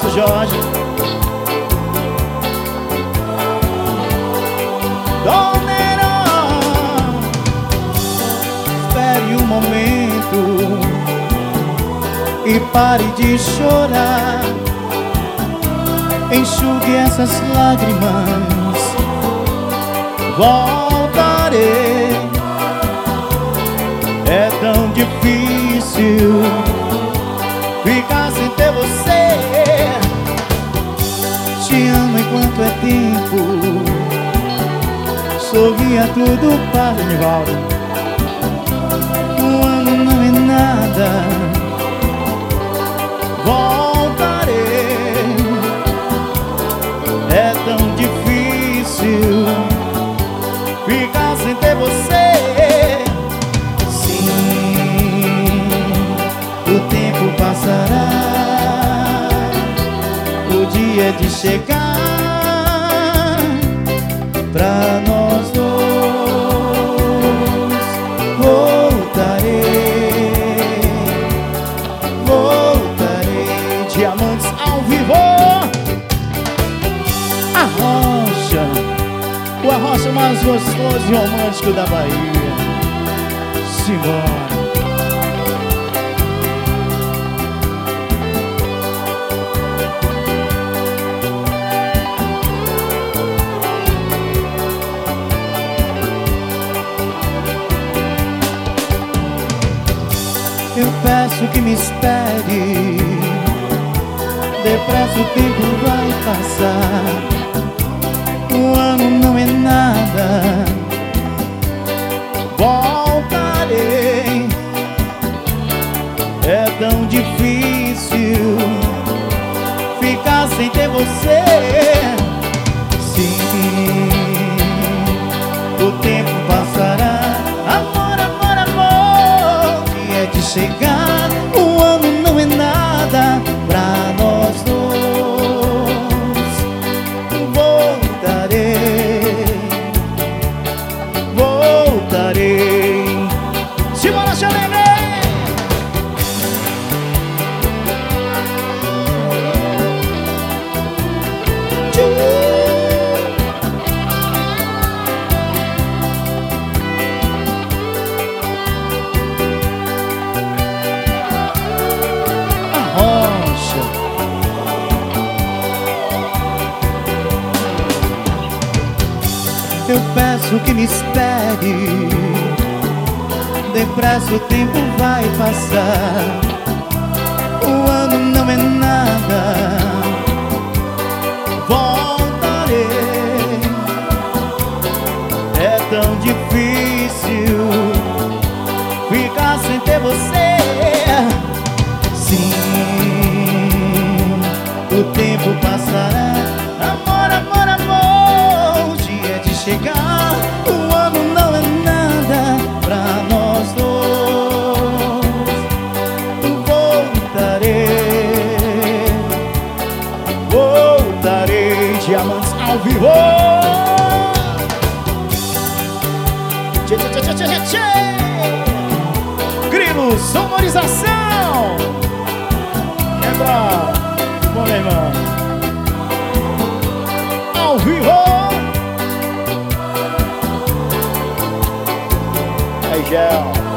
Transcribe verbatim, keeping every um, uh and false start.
Seu Jorge. Dona Herói, espere um momento e pare de chorar. Enxugue essas lágrimas, voltarei. É tão difícil ficar sem ter você. Te amo enquanto é tempo, sorria tudo para o Nivaldo. Um ano não é nada, voltarei. É tão difícil ficar sem ter você. Sim, o tempo passará, o dia de chegar pra nós dois. Voltarei, voltarei. Diamantes ao vivo. Arrocha, o arrocha mais gostoso e romântico da Bahia. Simbora. Eu peço que me espere, depressa o tempo vai passar. Um ano não é nada, voltarei. É tão difícil ficar sem ter você. Sim, o tempo passará. Amor, amor, amor, que é de chegar. Um ano não é nada pra nós dois. Simbora, Xalene! Arrocha. Eu peço que me espere, depressa o tempo vai passar. O ano não é nada, voltarei. É tão difícil ficar sem ter você. Sim, o tempo passará. Amor, amor, amor, o dia de chegar. O ano não é nada pra nós dois. Voltarei, voltarei. Diamantes ao vivo. Tchê, tchê, tchê, tchê, tchê, tchê. Grilo, sonorização. Quebra, bom, meu irmão. Ao vivo. Aí, Gel.